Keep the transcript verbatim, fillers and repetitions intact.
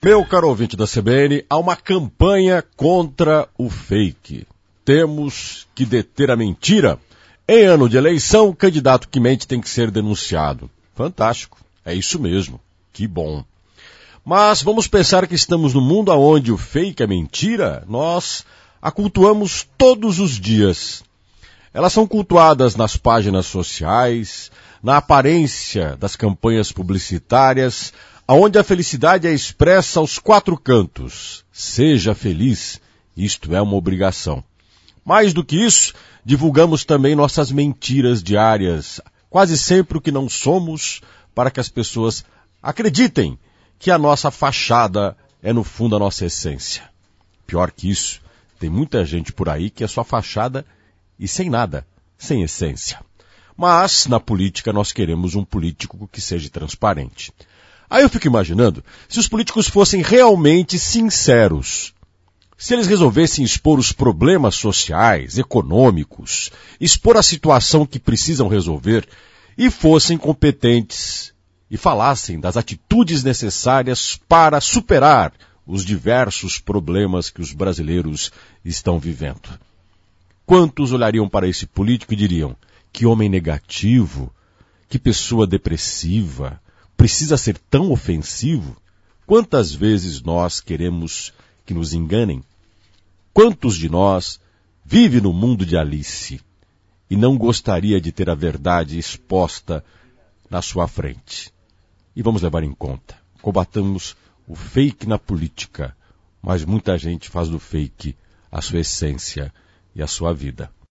Meu caro ouvinte da C B N, há uma campanha contra o fake. Temos que deter a mentira. Em ano de eleição, o candidato que mente tem que ser denunciado. Fantástico, é isso mesmo, que bom. Mas vamos pensar que estamos num mundo onde o fake, a mentira, nós a cultuamos todos os dias. Elas são cultuadas nas páginas sociais, na aparência das campanhas publicitárias, onde a felicidade é expressa aos quatro cantos. Seja feliz, isto é uma obrigação. Mais do que isso, divulgamos também nossas mentiras diárias, quase sempre o que não somos, para que as pessoas acreditem que a nossa fachada é no fundo a nossa essência. Pior que isso, tem muita gente por aí que é só fachada e sem nada, sem essência. Mas, na política, nós queremos um político que seja transparente. Aí eu fico imaginando, se os políticos fossem realmente sinceros, se eles resolvessem expor os problemas sociais, econômicos, expor a situação que precisam resolver e fossem competentes e falassem das atitudes necessárias para superar os diversos problemas que os brasileiros estão vivendo. Quantos olhariam para esse político e diriam, que homem negativo, que pessoa depressiva, precisa ser tão ofensivo? Quantas vezes nós queremos que nos enganem? Quantos de nós vive no mundo de Alice e não gostaria de ter a verdade exposta na sua frente? E vamos levar em conta, combatamos o fake na política, mas muita gente faz do fake a sua essência e a sua vida.